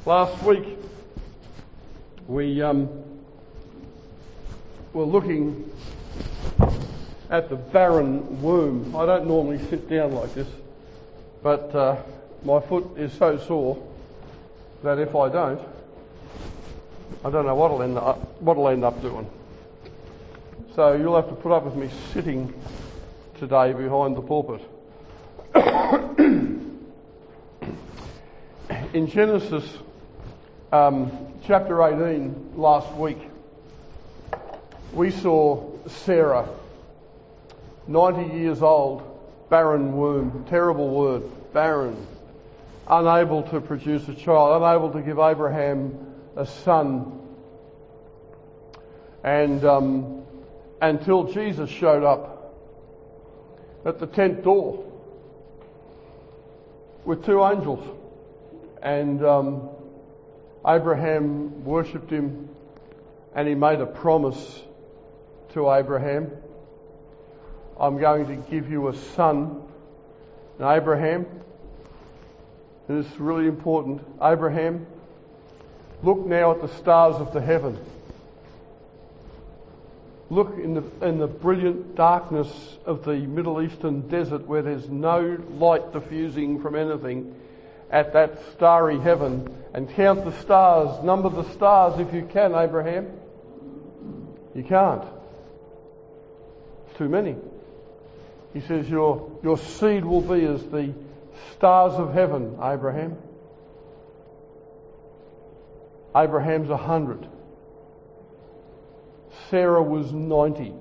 Last week we were looking at the barren womb. I don't normally sit down like this, but my foot is so sore that if I don't know what I'll end up doing. So you'll have to put up with me sitting today behind the pulpit. In Genesis chapter 18 last week, we saw Sarah, 90 years old, barren womb, terrible word, barren, unable to produce a child, unable to give Abraham a son. And until Jesus showed up at the tent door with two angels, and Abraham worshipped him, and he made a promise to Abraham, I'm going to give you a son. And Abraham, and it's really important, Abraham, look now at the stars of the heaven. Look in the brilliant darkness of the Middle Eastern desert where there's no light diffusing from anything, at that starry heaven, and count the stars, number the stars if you can, Abraham. You can't. It's too many. He says your seed will be as the stars of heaven, Abraham. Abraham's 100. Sarah was 90.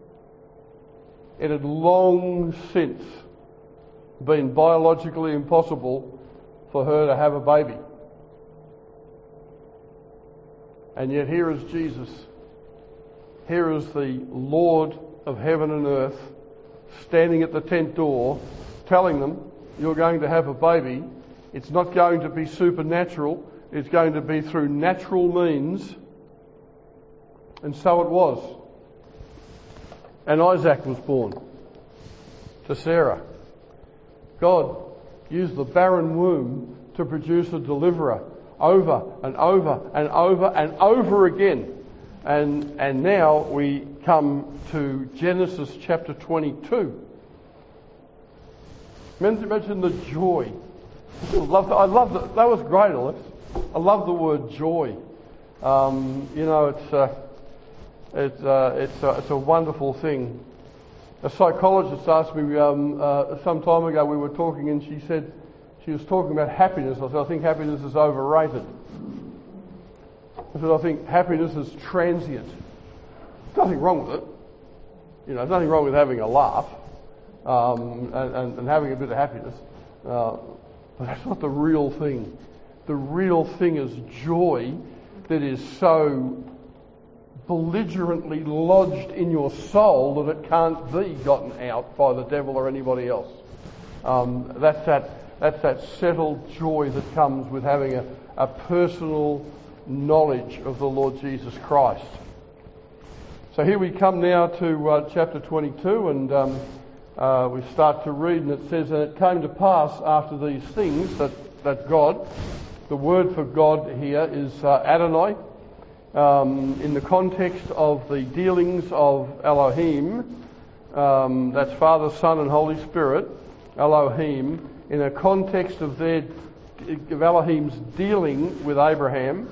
It had long since been biologically impossible for her to have a baby. And yet here is Jesus. Here is the Lord of heaven and earth standing at the tent door telling them, you're going to have a baby. It's not going to be supernatural. It's going to be through natural means. And so it was. And Isaac was born to Sarah. God used the barren womb to produce a deliverer over and over and over and over again. And now we come to Genesis chapter 22. Imagine the joy. I love that. That was great, Alex. I love the word joy. It's a wonderful thing. A psychologist asked me some time ago, we were talking, and she said she was talking about happiness. I said, I think happiness is overrated. I said, I think happiness is transient. There's nothing wrong with it. There's nothing wrong with having a laugh and having a bit of happiness. But that's not the real thing. The real thing is joy that is so belligerently lodged in your soul that it can't be gotten out by the devil or anybody else. That's that settled joy that comes with having a personal knowledge of the Lord Jesus Christ. So here we come now to chapter 22, and we start to read, and it says, and it came to pass after these things that God, the word for God here is Adonai. In the context of the dealings of Elohim, that's Father, Son and Holy Spirit, Elohim, in a context of Elohim's dealing with Abraham,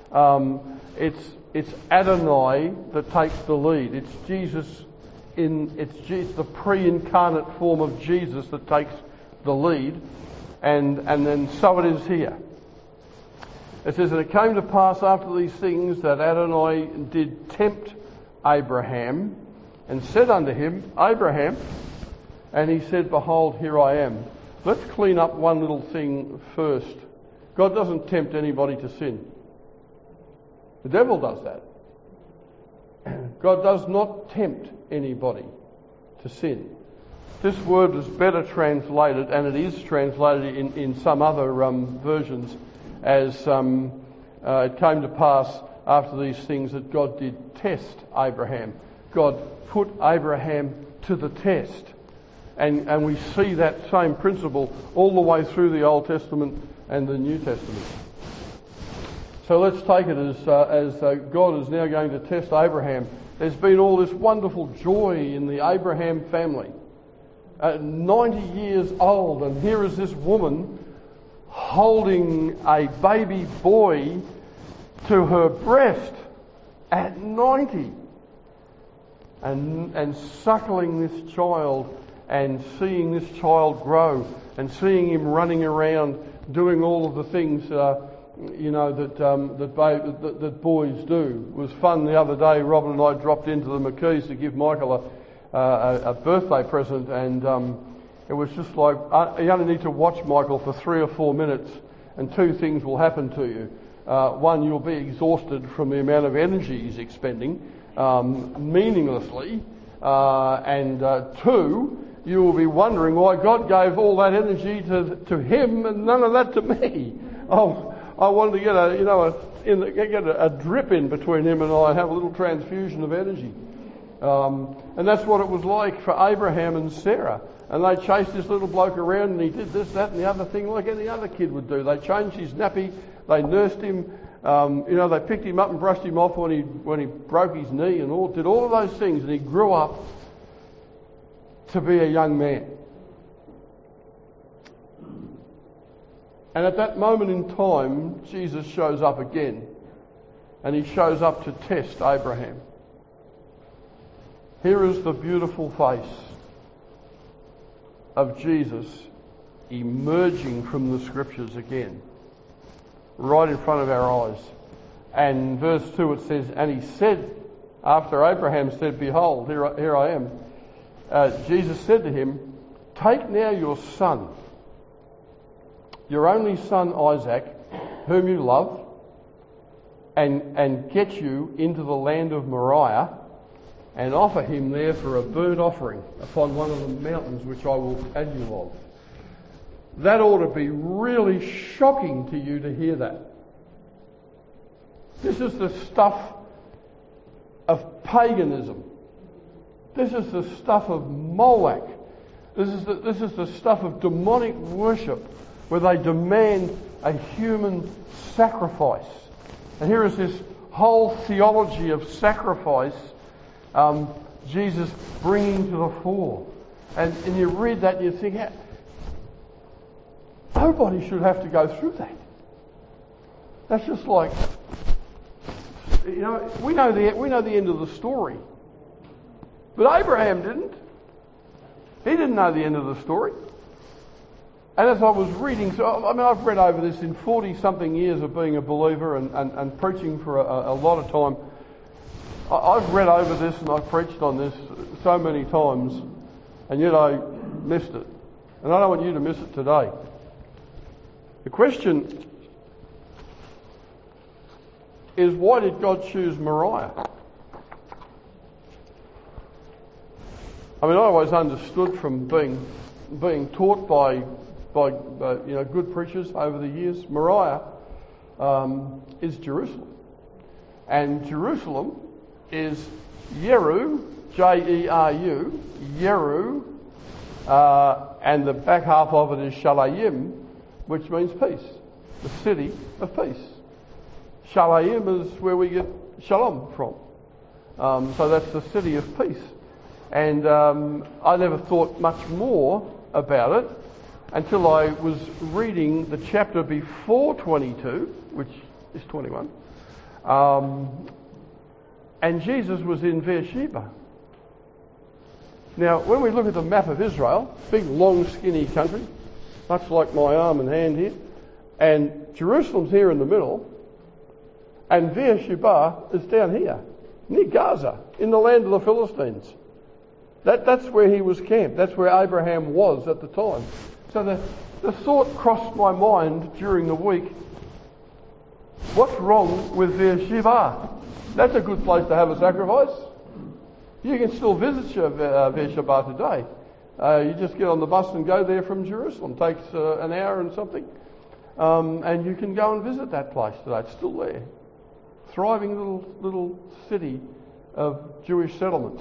it's Adonai that takes the lead. It's Jesus, it's the pre-incarnate form of Jesus that takes the lead, and then so it is here. It says, and it came to pass after these things that Adonai did tempt Abraham, and said unto him, Abraham, and he said, behold, here I am. Let's clean up one little thing first. God doesn't tempt anybody to sin. The devil does that. God does not tempt anybody to sin. This word is better translated, and it is translated in some other versions, as it came to pass after these things that God did test Abraham. God put Abraham to the test. And we see that same principle all the way through the Old Testament and the New Testament. So let's take it as God is now going to test Abraham. There's been all this wonderful joy in the Abraham family. 90 years old, and here is this woman holding a baby boy to her breast at 90 and suckling this child and seeing this child grow and seeing him running around doing all of the things that boys do. It was fun the other day. Robin and I dropped into the McKees to give Michael a birthday present, and it was just like, you only need to watch Michael for 3 or 4 minutes and two things will happen to you. One, you'll be exhausted from the amount of energy he's expending meaninglessly, and two, you will be wondering why God gave all that energy to him and none of that to me. Oh, I wanted to get a drip in between him and I, have a little transfusion of energy. And that's what it was like for Abraham and Sarah. And they chased this little bloke around and he did this, that and the other thing like any other kid would do. They changed his nappy, they nursed him, they picked him up and brushed him off when he broke his knee and did all of those things, and he grew up to be a young man. And at that moment in time, Jesus shows up again, and he shows up to test Abraham. Here is the beautiful face of Jesus emerging from the scriptures again, right in front of our eyes. And verse 2 it says, and he said, after Abraham said, behold, here I am, Jesus said to him, take now your son, your only son Isaac, whom you love, and get you into the land of Moriah, and offer him there for a burnt offering upon one of the mountains which I will tell you of. That ought to be really shocking to you to hear that. This is the stuff of paganism. This is the stuff of Moloch. This is the stuff of demonic worship, where they demand a human sacrifice. And here is this whole theology of sacrifice Jesus bringing to the fore. And you read that and you think, nobody should have to go through that. That's just like, we know the end of the story. But Abraham didn't. He didn't know the end of the story. And as I was reading, I've read over this in 40-something years of being a believer and preaching for a lot of time. I've read over this and I've preached on this so many times, and yet I missed it. And I don't want you to miss it today. The question is, why did God choose Moriah? I always understood from being taught by good preachers over the years, Moriah is Jerusalem. And Jerusalem is Yeru, Jeru, Yeru, and the back half of it is Shalayim, which means peace, the city of peace. Shalayim is where we get shalom from. So that's the city of peace. And I never thought much more about it until I was reading the chapter before 22, which is 21. And Jesus was in Beersheba. Now, when we look at the map of Israel, big, long, skinny country, much like my arm and hand here, and Jerusalem's here in the middle, and Beersheba is down here, near Gaza, in the land of the Philistines. That's where he was camped. That's where Abraham was at the time. So the thought crossed my mind during the week, what's wrong with Beersheba? That's a good place to have a sacrifice. You can still visit Beersheba today. You just get on the bus and go there from Jerusalem. It takes an hour and something. And you can go and visit that place today. It's still there. Thriving little city of Jewish settlements.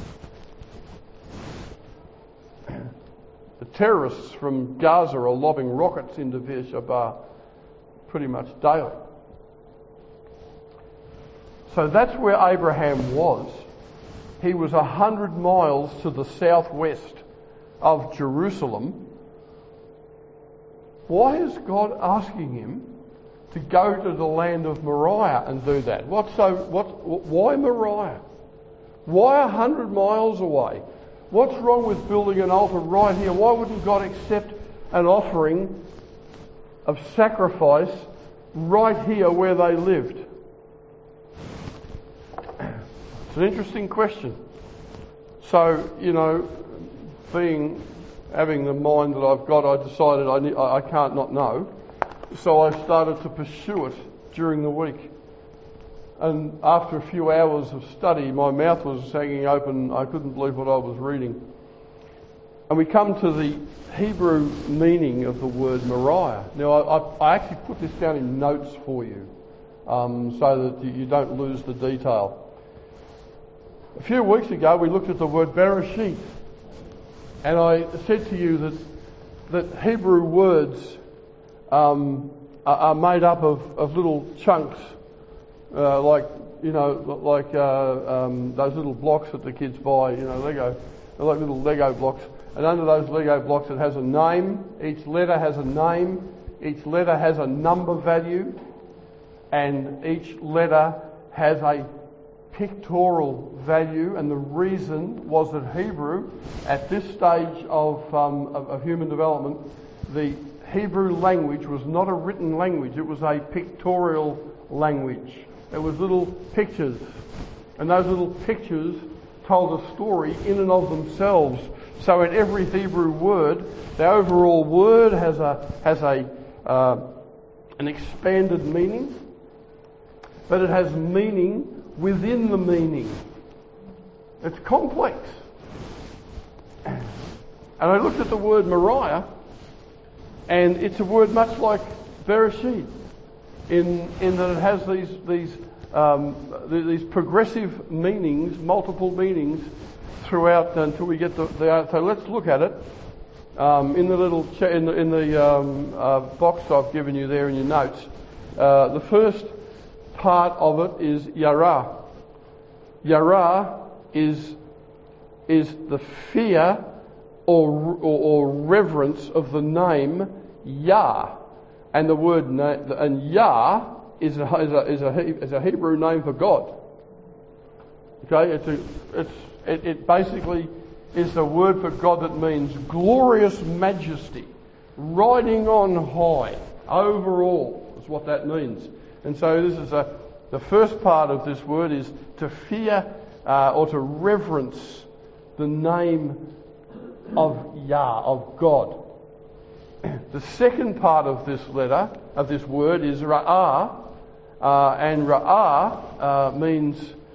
The terrorists from Gaza are lobbing rockets into Beersheba pretty much daily. So that's where Abraham was. He was 100 miles to the southwest of Jerusalem. Why is God asking him to go to the land of Moriah and do that? Why Moriah? Why 100 miles away? What's wrong with building an altar right here? Why wouldn't God accept an offering of sacrifice right here where they lived? It's an interesting question. So, having the mind that I've got, I decided I can't not know. So I started to pursue it during the week. And after a few hours of study, my mouth was hanging open. I couldn't believe what I was reading. And we come to the Hebrew meaning of the word Moriah. Now, I actually put this down in notes for you, so that you don't lose the detail. A few weeks ago, we looked at the word Bereshit. And I said to you that Hebrew words are made up of little chunks, like those little blocks that the kids buy, Lego. They're like little Lego blocks. And under those Lego blocks, it has a name. Each letter has a name. Each letter has a number value. And each letter has a pictorial value. And the reason was that Hebrew, at this stage of human development, the Hebrew language was not a written language. It was a pictorial language. It was little pictures. And those little pictures told a story in and of themselves. So in every Hebrew word, the overall word has an expanded meaning, but it has meaning within the meaning. It's complex. And I looked at the word Moriah, and it's a word much like Bereshit, in that it has these progressive meanings, multiple meanings throughout until we get the so let's look at it in the little in the box I've given you there in your notes. The first part of it is Yara. Yara is the fear or reverence of the name Yah, and the word and Yah is a Hebrew name for God. Okay, it basically is the word for God that means glorious majesty, riding on high, over all, is what that means. And so this is the first part of this word is to fear or to reverence the name of Yah, of God. The second part of this letter, of this word, is Ra'ah, and Ra'ah means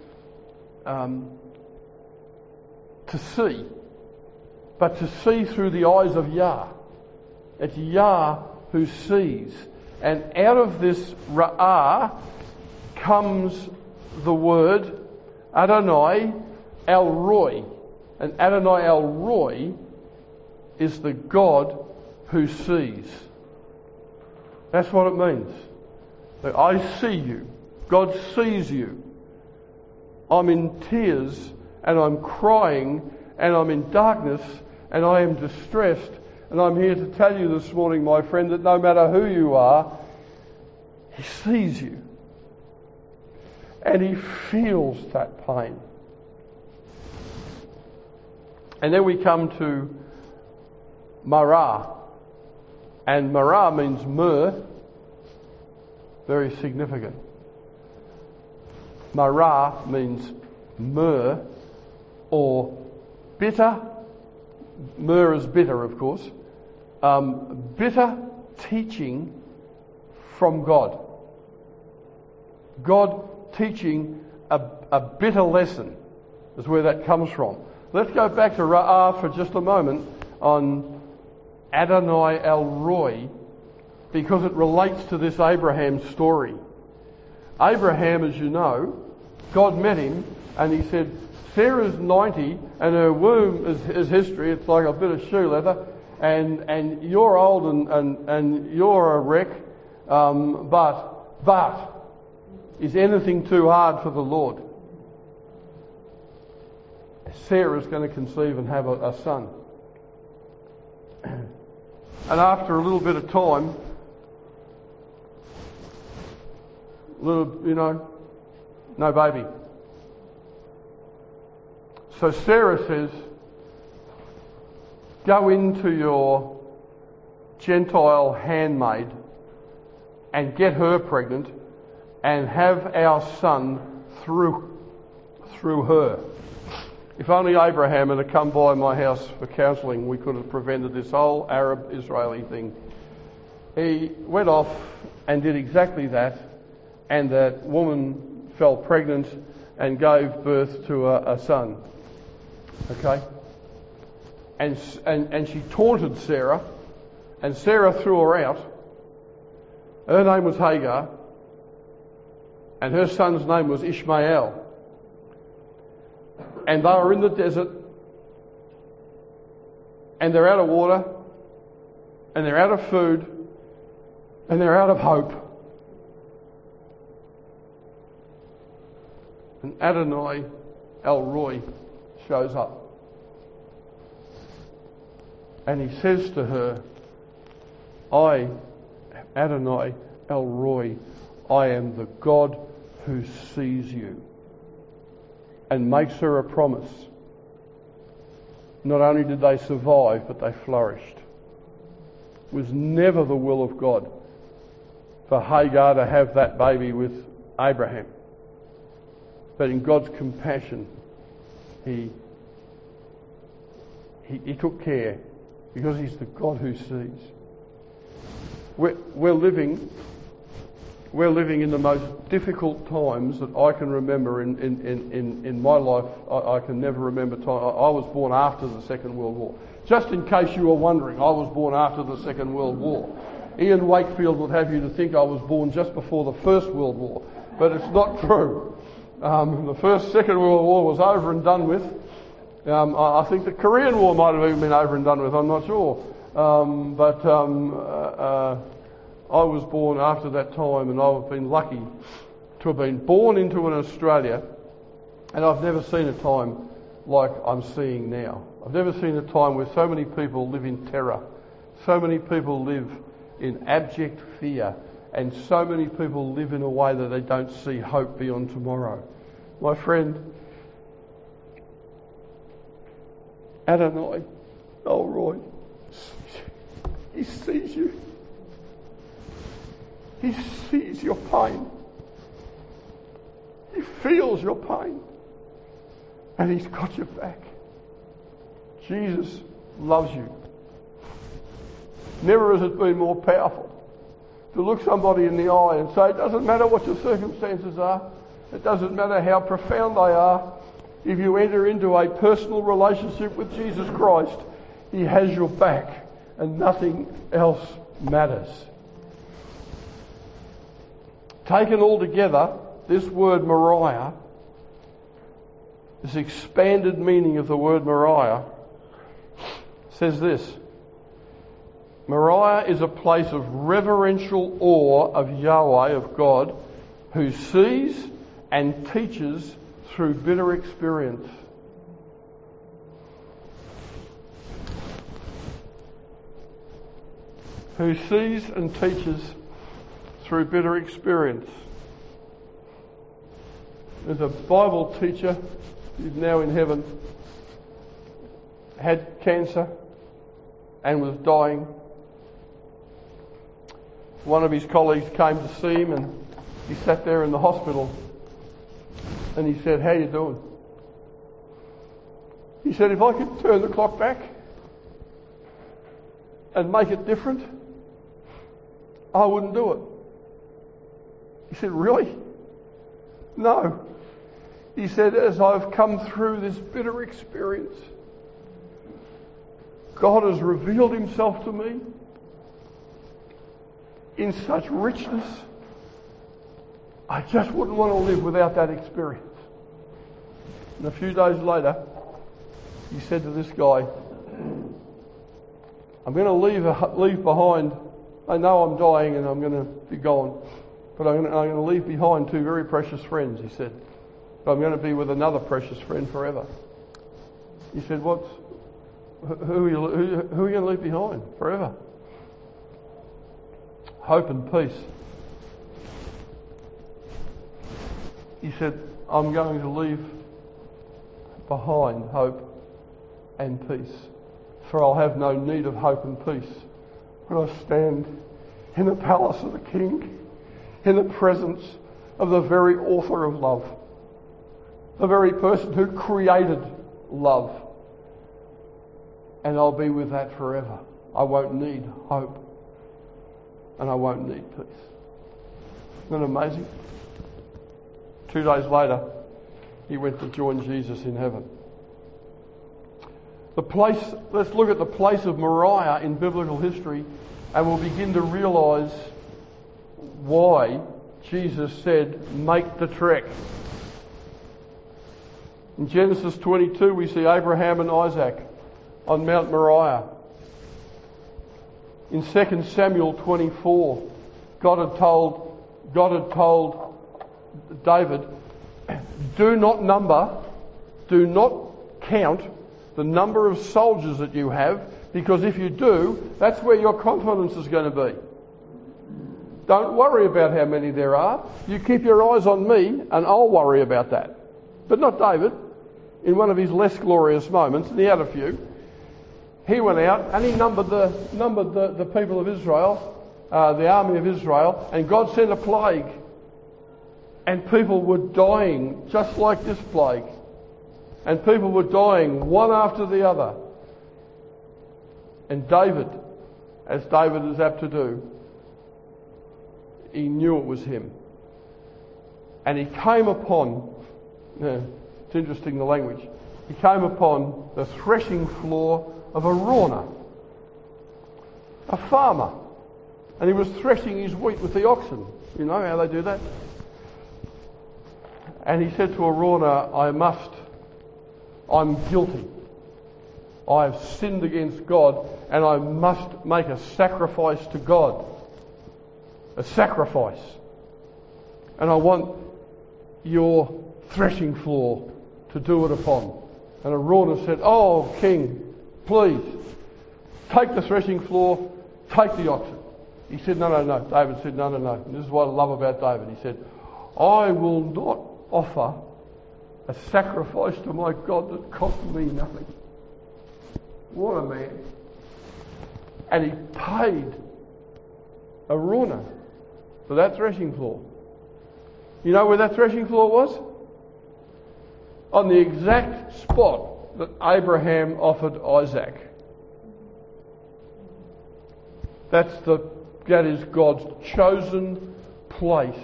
to see, but to see through the eyes of Yah. It's Yah who sees. And out of this Ra'ah comes the word Adonai El Roi. And Adonai El Roi is the God who sees. That's what it means. That I see you. God sees you. I'm in tears and I'm crying and I'm in darkness and I am distressed, and I'm here to tell you this morning, my friend, that no matter who you are, He sees you and He feels that pain. And then we come to Marah, and Marah means myrrh, very significant. Marah means myrrh or bitter. Myrrh is bitter, of course. Bitter teaching from God. God teaching a bitter lesson is where that comes from. Let's go back to Ra'ah for just a moment on Adonai El Roi, because it relates to this Abraham story. Abraham, as you know, God met him and He said, Sarah's 90 and her womb is history. It's like a bit of shoe leather, and you're old and you're a wreck, but Is anything too hard for the Lord? Sarah's going to conceive and have a son. And after a little bit of time, no baby. So Sarah says, go into your Gentile handmaid and get her pregnant and have our son through her. If only Abraham had come by my house for counselling, we could have prevented this whole Arab-Israeli thing. He went off and did exactly that, and that woman fell pregnant and gave birth to a son. Okay? And she taunted Sarah, and Sarah threw her out. Her name was Hagar, and her son's name was Ishmael. And they were in the desert, and they're out of water, and they're out of food, and they're out of hope. And Adonai El Roi shows up. And he says to her, I, Adonai El Roi, I am the God who sees you. And makes her a promise. Not only did they survive, but they flourished. It was never the will of God for Hagar to have that baby with Abraham. But in God's compassion, He took care, because He's the God who sees. We're living in the most difficult times that I can remember in my life. I can never remember time. I was born after the Second World War. Just in case you were wondering, I was born after the Second World War. Ian Wakefield would have you to think I was born just before the First World War, but it's not true. The Second World War was over and done with. I think the Korean War might have even been over and done with, I'm not sure. I was born after that time, and I've been lucky to have been born into an Australia, and I've never seen a time like I'm seeing now. I've never seen a time where so many people live in terror, so many people live in abject fear, and so many people live in a way that they don't see hope beyond tomorrow. My friend, Adonai El Roi, He sees you. He sees your pain. He feels your pain. And He's got your back. Jesus loves you. Never has it been more powerful to look somebody in the eye and say, it doesn't matter what your circumstances are. It doesn't matter how profound they are. If you enter into a personal relationship with Jesus Christ, He has your back and nothing else matters. Taken all together, this word Moriah, this expanded meaning of the word Moriah, says this: Moriah is a place of reverential awe of Yahweh, of God, who sees and teaches through bitter experience. Who sees and teaches through bitter experience. There's a Bible teacher who's now in heaven, had cancer and was dying. One of his colleagues came to see him, and he sat there in the hospital, and he said, "How you doing?" He said, "If I could turn the clock back and make it different, I wouldn't do it." He said, "Really?" "No." He said, "As I've come through this bitter experience, God has revealed Himself to me in such richness, I just wouldn't want to live without that experience." And a few days later, he said to this guy, "I'm going to leave behind, I know I'm dying and I'm going to be gone, but I'm going to leave behind two very precious friends, he said. But I'm going to be with another precious friend forever. He said, who are you going to leave behind forever? Hope and peace. He said, I'm going to leave behind hope and peace, for I'll have no need of hope and peace when I stand in the palace of the King, in the presence of the very author of love, the very person who created love. And I'll be with that forever. I won't need hope, and I won't need peace. Isn't that amazing? 2 days later, he went to join Jesus in heaven. Let's look at the place of Moriah in biblical history, and we'll begin to realise why Jesus said, make the trek. In Genesis 22, we see Abraham and Isaac on Mount Moriah. In 2 Samuel 24, God had told David, do not count the number of soldiers that you have, because if you do, that's where your confidence is going to be. Don't worry about how many there are. You keep your eyes on me and I'll worry about that. But not David. In one of his less glorious moments, and he had a few, he went out and he numbered the people of Israel, the army of Israel, and God sent a plague. And people were dying just like this plague. And people were dying one after the other. And David, as David is apt to do, he knew it was him. And he came upon, it's interesting the language, he came upon the threshing floor of Araunah, a farmer. And he was threshing his wheat with the oxen. You know how they do that? And he said to Araunah, I'm guilty. I have sinned against God, and I must make a sacrifice to God. A sacrifice. And I want your threshing floor to do it upon. And Araunah said, oh, King, please, take the threshing floor, take the oxen. He said, no. David said, no. And this is what I love about David. He said, I will not offer a sacrifice to my God that cost me nothing. What a man. And he paid Araunah for that threshing floor. You know where that threshing floor was? On the exact spot that Abraham offered Isaac. That is God's chosen place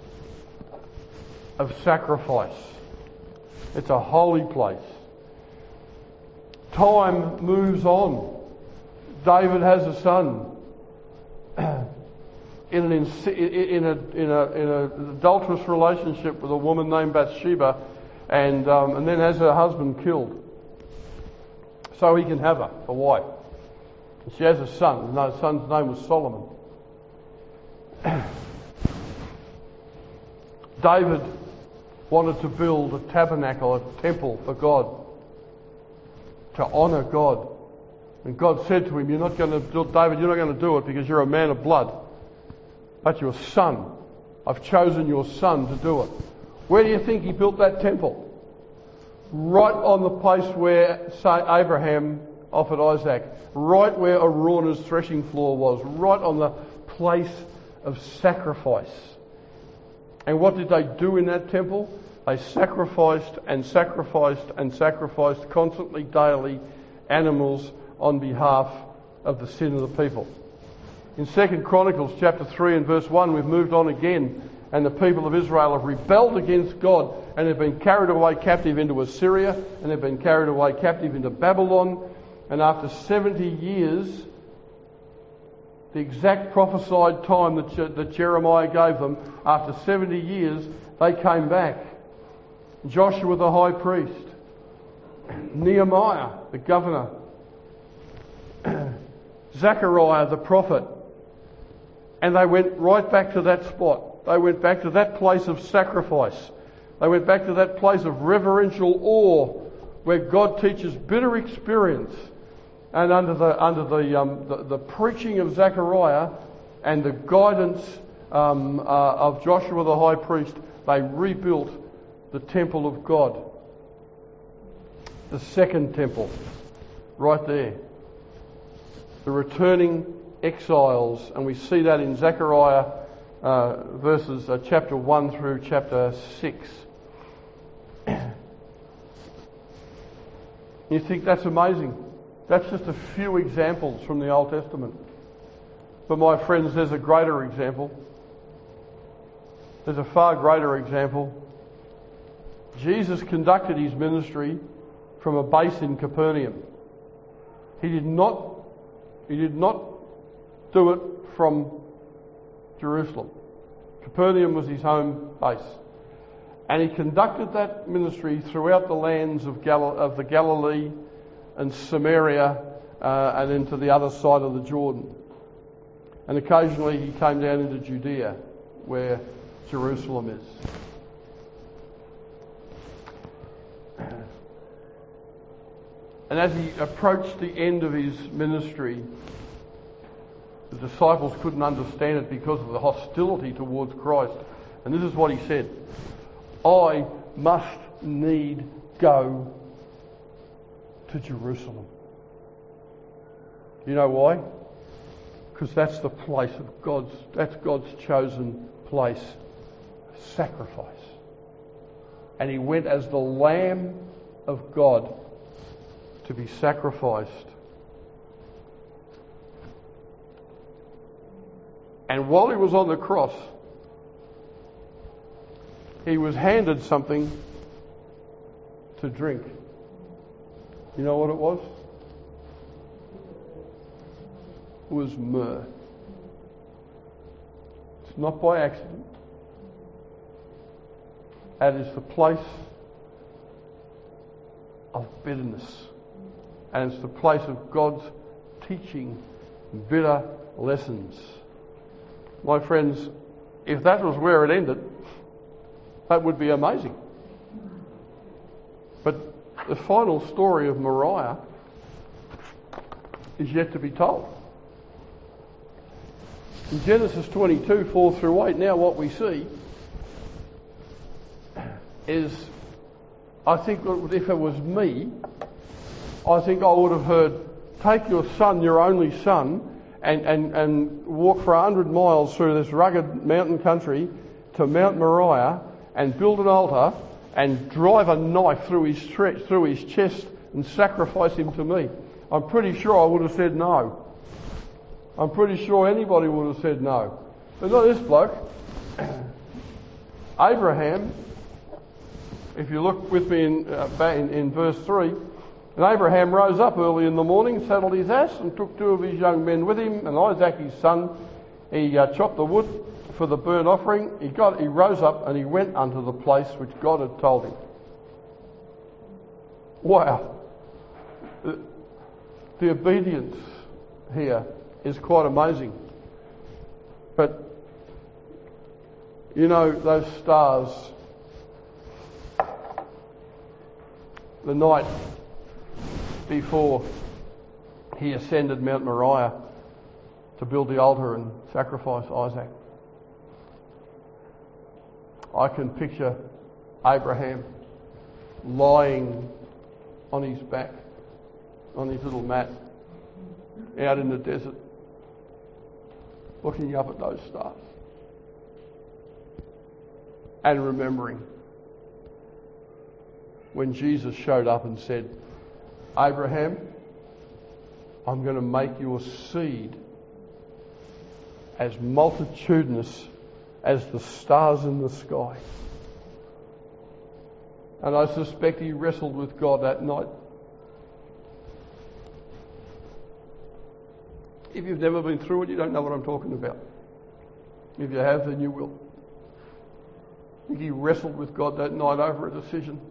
of sacrifice. It's a holy place. Time moves on. David has a son in an adulterous relationship with a woman named Bathsheba, and then has her husband killed, so he can have her a wife. And she has a son, and that son's name was Solomon. David wanted to build a tabernacle, a temple for God, to honour God. And God said to him, David, you're not going to do it because you're a man of blood. But your son, I've chosen your son to do it. Where do you think he built that temple? Right on the place where, say, Abraham offered Isaac. Right where Araunah's threshing floor was. Right on the place of sacrifice. And what did they do in that temple? They sacrificed constantly, daily, animals on behalf of the sin of the people. In 2 Chronicles chapter 3 and verse 1, we've moved on again, and the people of Israel have rebelled against God, and they've been carried away captive into Assyria, and they've been carried away captive into Babylon, and after 70 years, the exact prophesied time that Jeremiah gave them, after 70 years, they came back. Joshua the high priest, Nehemiah the governor, Zechariah the prophet, and they went right back to that spot. They went back to that place of sacrifice. They went back to that place of reverential awe where God teaches bitter experience. And under the preaching of Zechariah and the guidance of Joshua the high priest, they rebuilt the temple of God. The second temple, right there. The returning exiles, and we see that in Zechariah verses chapter 1 through chapter 6. You think that's amazing? That's just a few examples from the Old Testament. But my friends, there's a greater example. There's a far greater example. Jesus conducted his ministry from a base in Capernaum. He did not do it from Jerusalem. Capernaum was his home base. And he conducted that ministry throughout the lands of the Galilee and Samaria and into the other side of the Jordan. And occasionally he came down into Judea, where Jerusalem is. And as he approached the end of his ministry, the disciples couldn't understand it because of the hostility towards Christ. And this is what he said: I must need go to Jerusalem. You know why? Because that's the place of that's God's chosen place, sacrifice. And he went as the Lamb of God to be sacrificed. And while he was on the cross, he was handed something to drink. You know what it was? It was myrrh. It's not by accident. That is the place of bitterness. And it's the place of God's teaching bitter lessons. My friends, if that was where it ended, that would be amazing. But the final story of Moriah is yet to be told. In Genesis 22, 4 through 8, now what we see is, I think if it was me, I think I would have heard, take your son, your only son, and walk for 100 miles through this rugged mountain country to Mount Moriah and build an altar and drive a knife through his chest and sacrifice him to me. I'm pretty sure I would have said no. I'm pretty sure anybody would have said no. But not this bloke. Abraham, if you look with me in verse 3, and Abraham rose up early in the morning, saddled his ass, and took 2 of his young men with him, and Isaac his son. He chopped the wood for the burnt offering. He rose up and he went unto the place which God had told him. Wow. The obedience here is quite amazing. But, you know, those stars, the night before he ascended Mount Moriah to build the altar and sacrifice Isaac, I can picture Abraham lying on his back, on his little mat, out in the desert, looking up at those stars and remembering when Jesus showed up and said, Abraham, I'm going to make your seed as multitudinous as the stars in the sky. And I suspect he wrestled with God that night. If you've never been through it, you don't know what I'm talking about. If you have, then you will. I think he wrestled with God that night over a decision.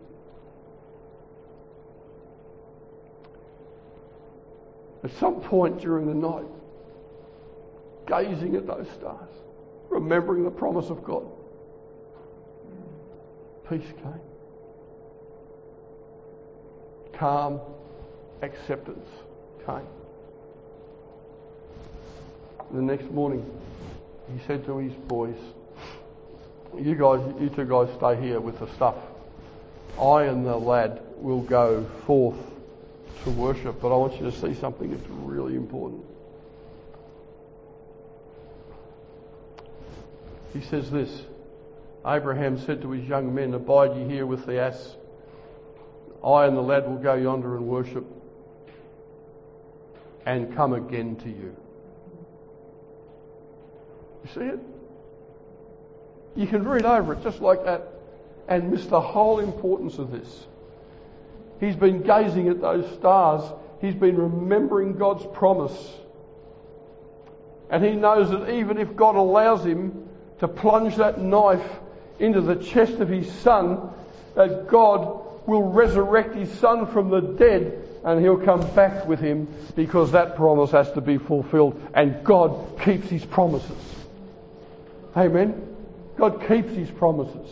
At some point during the night, gazing at those stars, remembering the promise of God. Peace came. Calm acceptance came. The next morning, he said to his boys, you two guys stay here with the stuff. I and the lad will go forth to worship, but I want you to see something that's really important. He says this, Abraham said to his young men, abide ye here with the ass. I and the lad will go yonder and worship and come again to you. You see it? You can read over it just like that and miss the whole importance of this. He's been gazing at those stars. He's been remembering God's promise. And he knows that even if God allows him to plunge that knife into the chest of his son, that God will resurrect his son from the dead and he'll come back with him, because that promise has to be fulfilled. And God keeps his promises. Amen? God keeps his promises.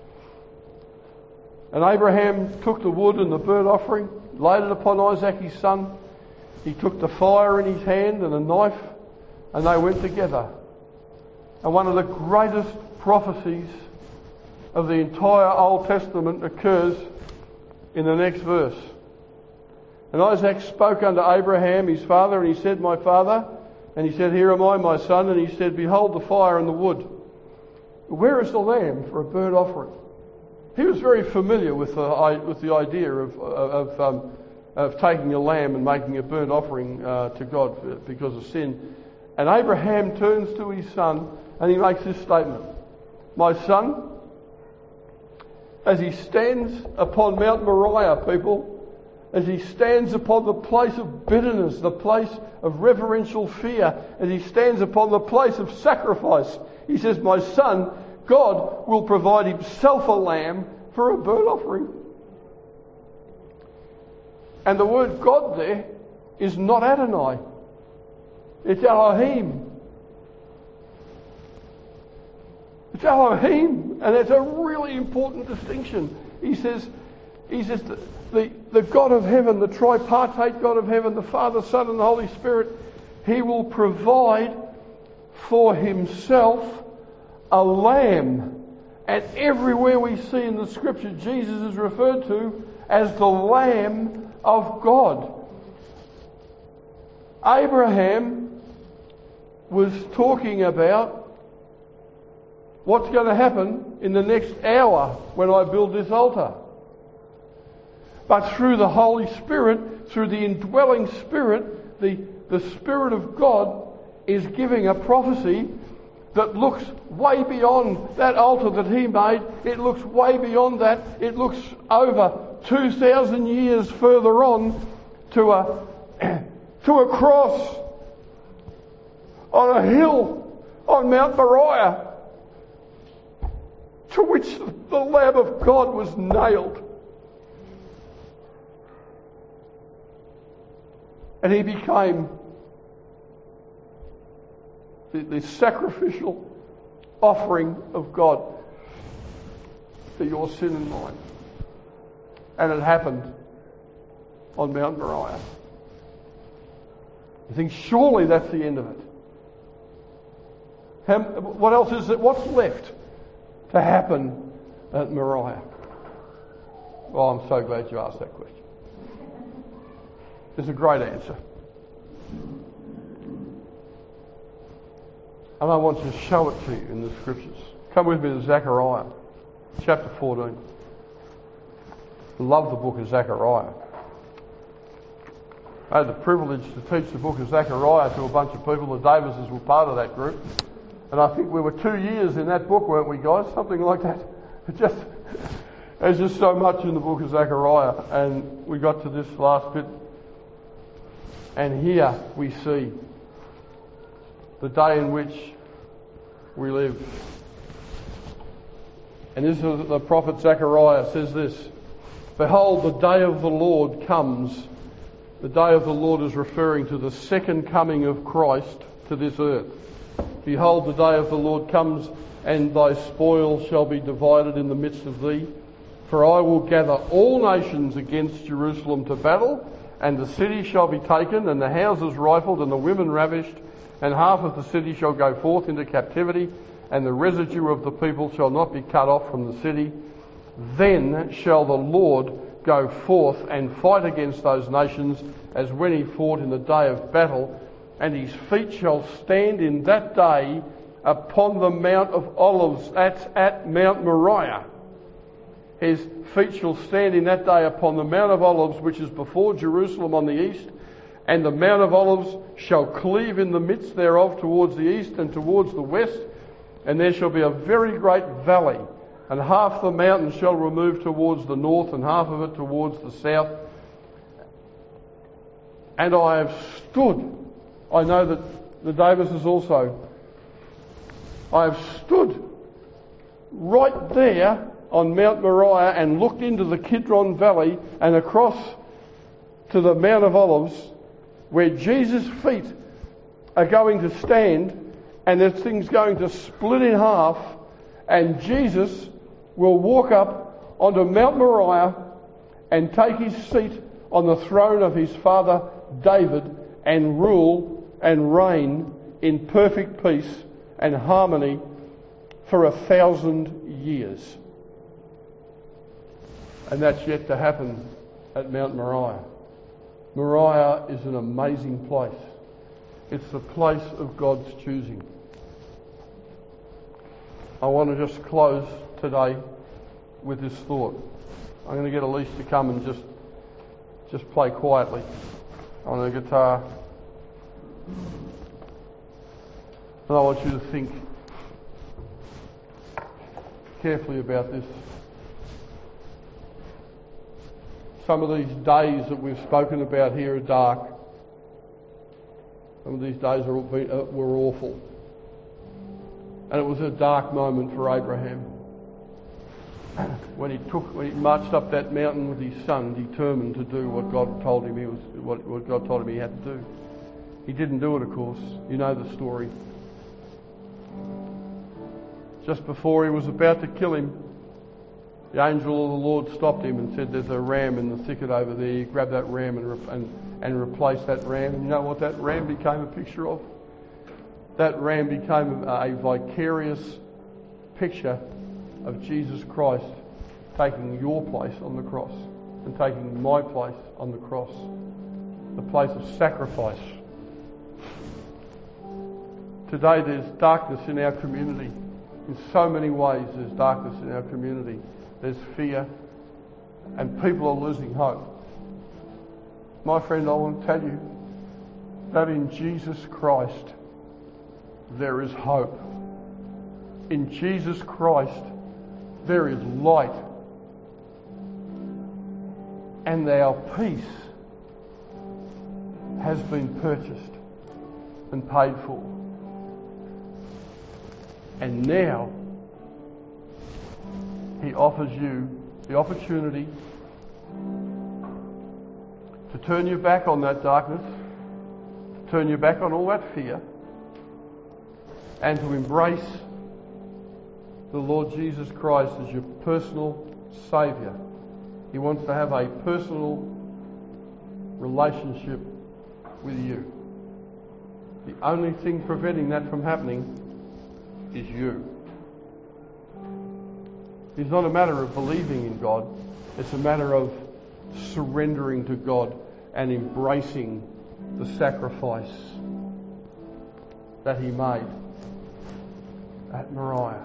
And Abraham took the wood and the burnt offering, laid it upon Isaac his son. He took the fire in his hand and a knife, and they went together. And one of the greatest prophecies of the entire Old Testament occurs in the next verse. And Isaac spoke unto Abraham his father, and he said, my father. And he said, here am I, my son. And he said, behold the fire and the wood. Where is the lamb for a burnt offering? He was very familiar with the idea of taking a lamb and making a burnt offering to God because of sin. And Abraham turns to his son and he makes this statement. My son, as he stands upon Mount Moriah, people, as he stands upon the place of bitterness, the place of reverential fear, as he stands upon the place of sacrifice, he says, my son, God will provide himself a lamb for a burnt offering. And the word God there is not Adonai. It's Elohim. It's Elohim. And it's a really important distinction. He says the God of heaven, the tripartite God of heaven, the Father, Son and the Holy Spirit, he will provide for himself a lamb. And everywhere we see in the scripture, Jesus is referred to as the Lamb of God. Abraham was talking about what's going to happen in the next hour when I build this altar. But through the Holy Spirit, through the indwelling Spirit, the Spirit of God is giving a prophecy that looks way beyond that altar that he made. It looks way beyond that. It looks over 2,000 years further on to a cross on a hill on Mount Moriah, to which the Lamb of God was nailed. And he became the sacrificial offering of God for your sin and mine. And it happened on Mount Moriah. You think, surely that's the end of it. What else is it? What's left to happen at Moriah? Well, I'm so glad you asked that question. There's a great answer. And I want to show it to you in the scriptures. Come with me to Zechariah, chapter 14. I love the book of Zechariah. I had the privilege to teach the book of Zechariah to a bunch of people. The Davises were part of that group. And I think we were 2 years in that book, weren't we, guys? Something like that. There's just so much in the book of Zechariah. And we got to this last bit. And here we see the day in which we live. And this is the prophet Zechariah says this: behold, the day of the Lord comes. The day of the Lord is referring to the second coming of Christ to this earth. Behold, the day of the Lord comes, and thy spoil shall be divided in the midst of thee. For I will gather all nations against Jerusalem to battle, and the city shall be taken, and the houses rifled, and the women ravished, and half of the city shall go forth into captivity, and the residue of the people shall not be cut off from the city. Then shall the Lord go forth and fight against those nations as when he fought in the day of battle, and his feet shall stand in that day upon the Mount of Olives. That's at Mount Moriah. His feet shall stand in that day upon the Mount of Olives, which is before Jerusalem on the east, and the Mount of Olives shall cleave in the midst thereof towards the east and towards the west, and there shall be a very great valley, and half the mountain shall remove towards the north, and half of it towards the south. And I have stood, I know that the Davises also, I have stood right there on Mount Moriah and looked into the Kidron Valley and across to the Mount of Olives, where Jesus' feet are going to stand, and this thing's going to split in half, and Jesus will walk up onto Mount Moriah and take his seat on the throne of his father David and rule and reign in perfect peace and harmony for 1,000 years. And that's yet to happen at Mount Moriah. Moriah is an amazing place. It's the place of God's choosing. I want to just close today with this thought. I'm going to get Elise to come and just play quietly on her guitar. And I want you to think carefully about this. Some of these days that we've spoken about here are dark. Some of these days were awful. And it was a dark moment for Abraham. When he marched up that mountain with his son, determined to do what God told him what God told him he had to do. He didn't do it, of course. You know the story. Just before he was about to kill him, the angel of the Lord stopped him and said, "There's a ram in the thicket over there. You grab that ram and replace that ram." And you know what that ram became a picture of? That ram became a vicarious picture of Jesus Christ taking your place on the cross and taking my place on the cross, the place of sacrifice. Today there's darkness in our community. In so many ways there's darkness in our community. There's fear, and people are losing hope. My friend, I want to tell you that in Jesus Christ there is hope. In Jesus Christ there is light. And our peace has been purchased and paid for. And now he offers you the opportunity to turn your back on that darkness, to turn your back on all that fear, and to embrace the Lord Jesus Christ as your personal Saviour. He wants to have a personal relationship with you. The only thing preventing that from happening is you. It's not a matter of believing in God. It's a matter of surrendering to God and embracing the sacrifice that he made at Moriah.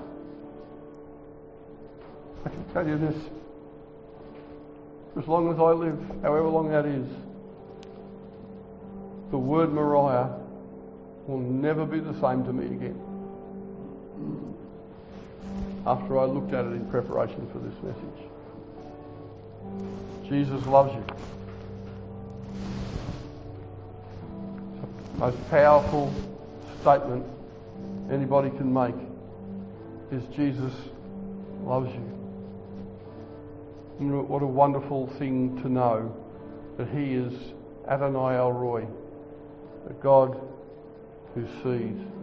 I can tell you this, for as long as I live, however long that is, the word Moriah will never be the same to me again. After I looked at it in preparation for this message. Jesus loves you. The most powerful statement anybody can make is Jesus loves you. And what a wonderful thing to know that he is Adonai El Roi, the God who sees.